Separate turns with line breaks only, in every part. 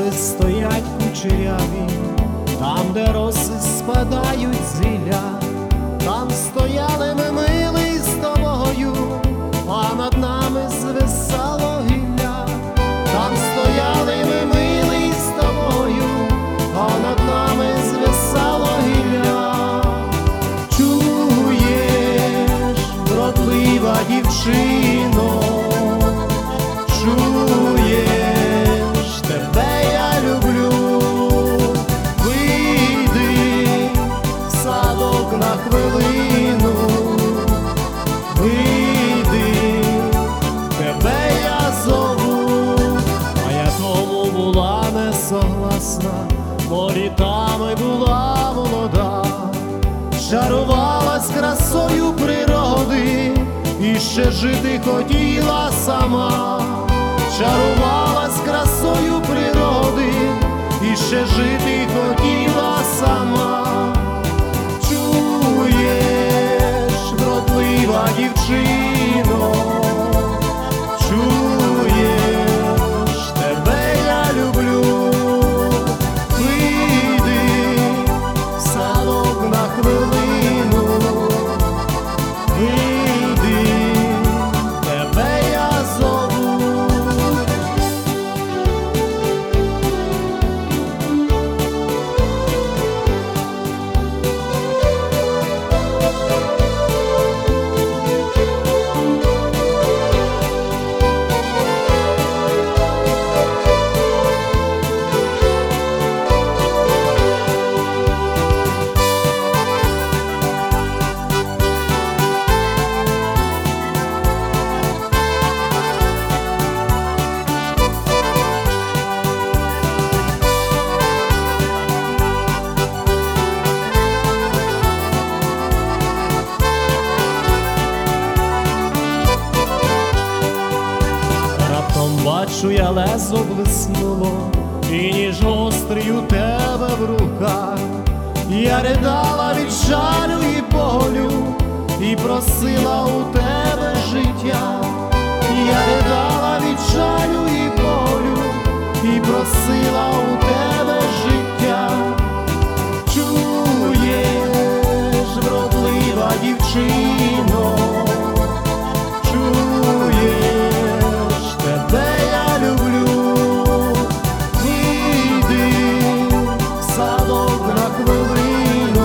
верби стоять кучеряві, там, де роси спадають зілля, там стояли ми, милий, з тобою, а над нами звисало гілля. Там стояли ми, милий, з тобою, а над нами звисало гілля. Чуєш, вродлива дівчино, чуєш, тебе я люблю. Вийди в садок на хвилину, вийди, тебе я зову. А я тому була не согласна, бо літами була молода, чарувалась красою природи і ще жити хотіла сама. Чарувалась красою природи і ще жити хотіла сама. Чуєш, вродлива дівчино, чуєш, тебе я люблю. Вийди в садок на хвилину, вийди, тебе я зову. Бачу, я лезо блиснуло, і ніж гострий у тебе в руках. Я ридала від жалю і болю, і просила у тебе життя. Я ридала від жалю і болю, і просила у тебе життя. Чуєш, вродлива дівчино, чуєш, тебе я люблю. Вийди в садок на хвилину,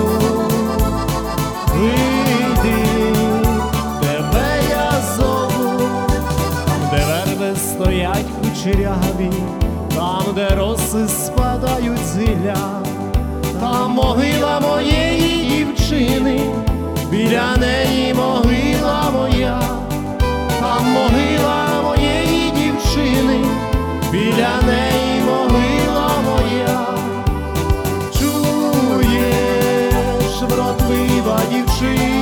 вийди, тебе я зову. Там, де верби стоять кучеряві, там, де роси спадають з гілля, там могила моєї дівчини, біля неї могила моя. Там могила моєї дівчини, біля неї могила моя. Чуєш, вродлива дівчина,